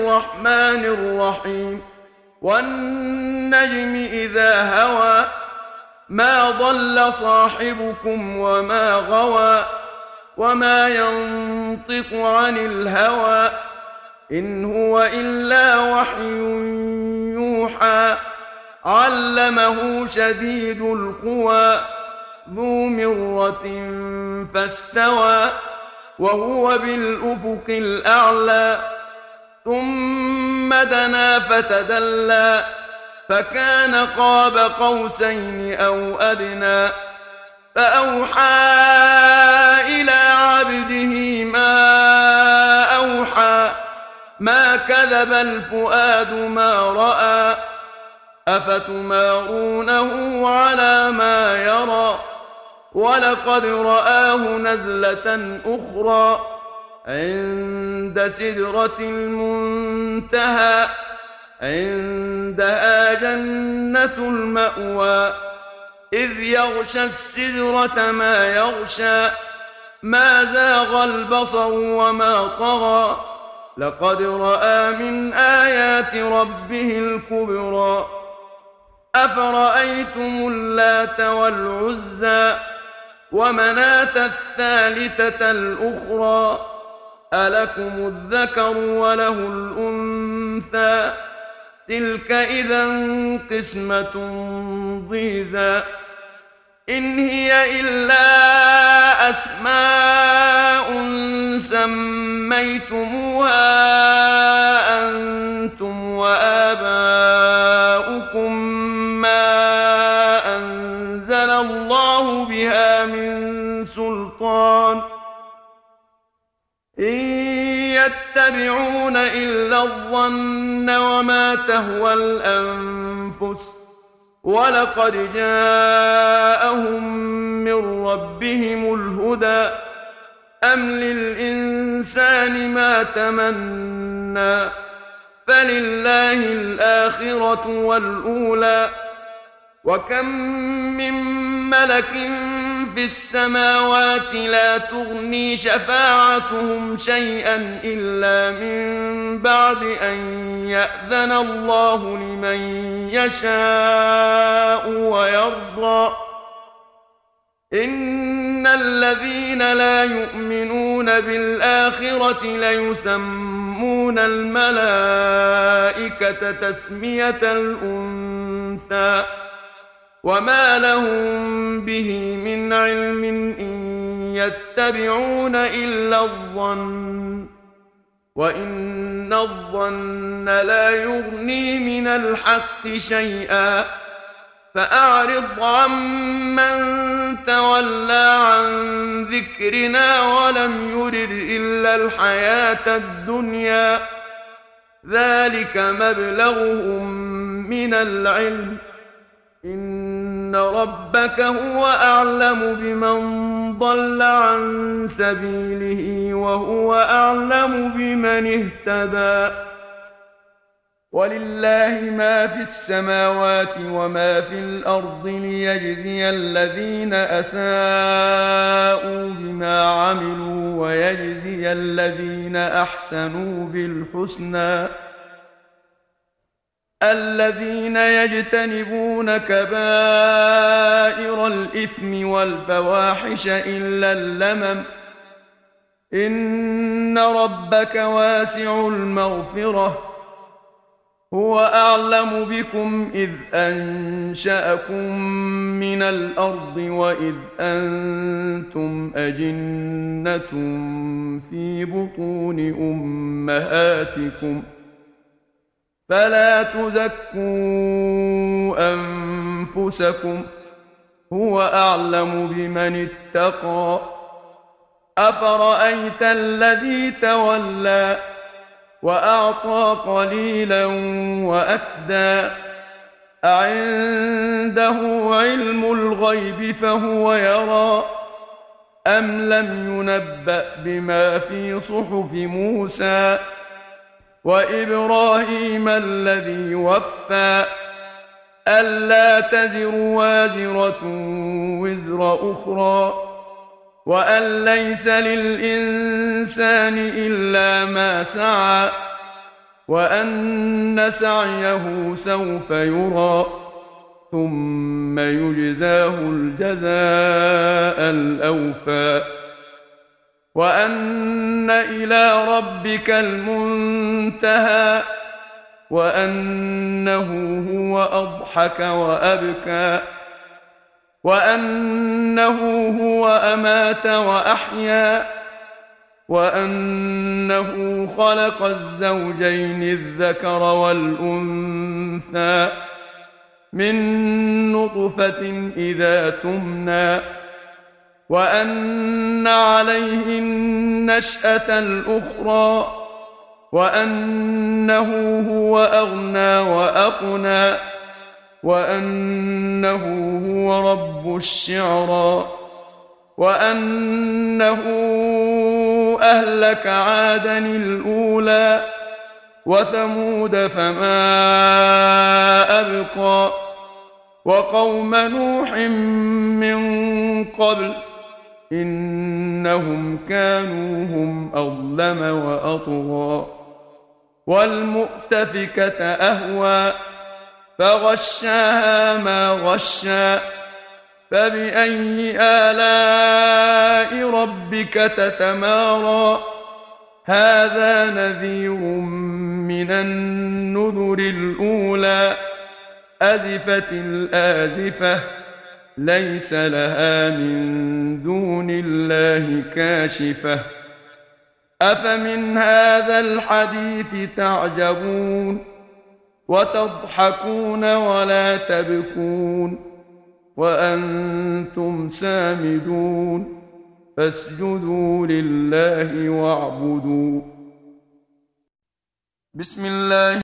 الرحمن الرحيم والنجم إذا هوى ما ضل صاحبكم وما غوى وما ينطق عن الهوى إن هو إلا وحي يوحى علمه شديد القوى ذو مرة فاستوى وهو بالأفق الأعلى ثم دنا فتدلى فكان قاب قوسين أو أدنى فأوحى إلى عبده ما أوحى ما كذب الفؤاد ما رأى أفتمارونه على ما يرى ولقد رآه نزلة أخرى عند سدرة المنتهى عندها جنة المأوى إذ يغشى السدرة ما يغشى ما زاغ البصر وما طغى لقد رأى من آيات ربه الكبرى أفرأيتم اللات والعزى ومناة الثالثة الأخرى ألكم الذكر وله الأنثى تلك إذا قسمة ضيزى إن هي إلا أسماء سميتموها أنتم وآباؤكم ما أنزل الله بها من سلطان إن يتبعون إلا الظن وما تهوى الأنفس ولقد جاءهم من ربهم الهدى أم للإنسان ما تمنى فلله الآخرة والأولى وكم من ملك في السماوات لا تغني شفاعتهم شيئا إلا من بعد أن يأذن الله لمن يشاء ويرضى إن الذين لا يؤمنون بالآخرة ليسمون الملائكة تسمية الأنثى وما لهم به من علم إن يتبعون إلا الظن وإن الظن لا يغني من الحق شيئا فأعرض عمن تولى عن ذكرنا ولم يرد إلا الحياة الدنيا ذلك مبلغهم من العلم إن ربك هو أعلم بمن ضل عن سبيله وهو أعلم بمن اهتدى ولله ما في السماوات وما في الأرض ليجزي الذين أساءوا بما عملوا ويجزي الذين أحسنوا بالحسنى الذين يجتنبون كبائر الإثم والفواحش إلا اللمم إن ربك واسع المغفرة هو أعلم بكم إذ أنشأكم من الأرض وإذ أنتم أجنة في بطون أمهاتكم فلا تزكوا أنفسكم هو أعلم بمن اتقى أفرأيت الذي تولى وأعطى قليلا وأكدى أعنده علم الغيب فهو يرى أم لم ينبأ بما في صحف موسى وإبراهيم الذي وفى ألا تزر وازرة وزر أخرى وأن ليس للإنسان إلا ما سعى وأن سعيه سوف يرى ثم يجزاه الجزاء الأوفى وأن إلى ربك المنتهى وأنه هو أضحك وأبكى وأنه هو أمات وأحيا وأنه خلق الزوجين الذكر والأنثى من نطفة إذا تمنى وأن عليه النشأة الأخرى وأنه هو أغنى وأقنى وأنه هو رب الشعرى وأنه أهلك عادا الأولى وثمود فما أبقى وقوم نوح من قبل إنهم كانوا هم أظلم وأطغى والمؤتفكة أهوى فغشاها ما غشى فبأي آلاء ربك تتمارى هذا نذير من النذر الأولى أزفت الآزفة ليس لها من دون الله كاشفة أفمن هذا الحديث تعجبون وتضحكون ولا تبكون وأنتم سامدون فاسجدوا لله واعبدوا بسم الله